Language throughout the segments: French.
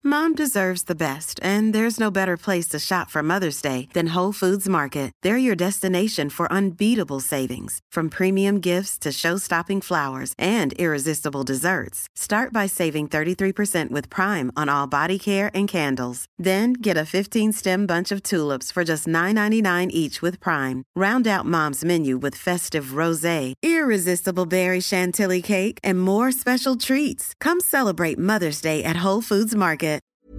Mom deserves the best, and there's no better place to shop for Mother's Day than Whole Foods Market. They're your destination for unbeatable savings, from premium gifts to show-stopping flowers and irresistible desserts. Start by saving 33% with Prime on all body care and candles. Then get a 15-stem bunch of tulips for just $9.99 each with Prime. Round out Mom's menu with festive rosé, irresistible berry chantilly cake, and more special treats. Come celebrate Mother's Day at Whole Foods Market.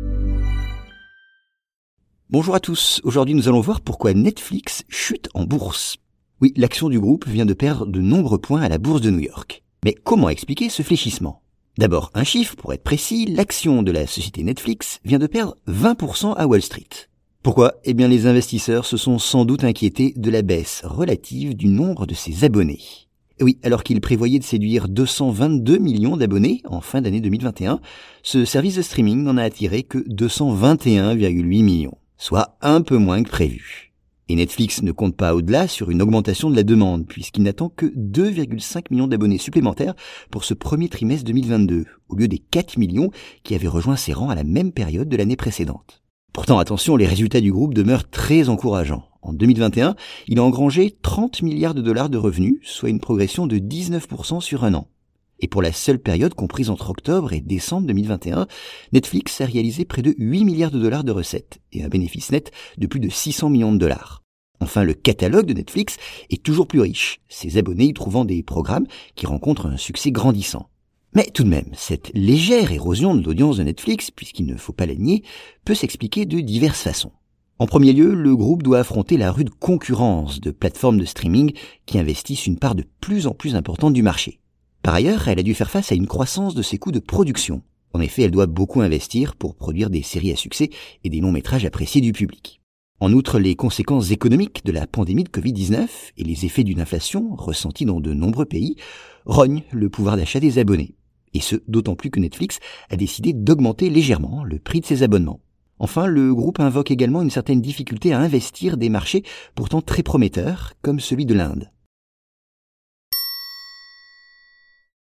Bonjour à tous, aujourd'hui nous allons voir pourquoi Netflix chute en bourse. Oui, l'action du groupe vient de perdre de nombreux points à la bourse de New York. Mais comment expliquer ce fléchissement ? D'abord, un chiffre, pour être précis, l'action de la société Netflix vient de perdre 20% à Wall Street. Pourquoi ? Eh bien les investisseurs se sont sans doute inquiétés de la baisse relative du nombre de ses abonnés. Oui, alors qu'ils prévoyaient de séduire 222 millions d'abonnés en fin d'année 2021, ce service de streaming n'en a attiré que 221,8 millions, soit un peu moins que prévu. Et Netflix ne compte pas au-delà sur une augmentation de la demande, puisqu'il n'attend que 2,5 millions d'abonnés supplémentaires pour ce premier trimestre 2022, au lieu des 4 millions qui avaient rejoint ses rangs à la même période de l'année précédente. Pourtant, attention, les résultats du groupe demeurent très encourageants. En 2021, il a engrangé 30 milliards de dollars de revenus, soit une progression de 19% sur un an. Et pour la seule période comprise entre octobre et décembre 2021, Netflix a réalisé près de 8 milliards de dollars de recettes et un bénéfice net de plus de 600 millions de dollars. Enfin, le catalogue de Netflix est toujours plus riche, ses abonnés y trouvant des programmes qui rencontrent un succès grandissant. Mais tout de même, cette légère érosion de l'audience de Netflix, puisqu'il ne faut pas la nier, peut s'expliquer de diverses façons. En premier lieu, le groupe doit affronter la rude concurrence de plateformes de streaming qui investissent une part de plus en plus importante du marché. Par ailleurs, elle a dû faire face à une croissance de ses coûts de production. En effet, elle doit beaucoup investir pour produire des séries à succès et des longs métrages appréciés du public. En outre, les conséquences économiques de la pandémie de Covid-19 et les effets d'une inflation ressentie dans de nombreux pays rognent le pouvoir d'achat des abonnés. Et ce, d'autant plus que Netflix a décidé d'augmenter légèrement le prix de ses abonnements. Enfin, le groupe invoque également une certaine difficulté à investir des marchés pourtant très prometteurs, comme celui de l'Inde.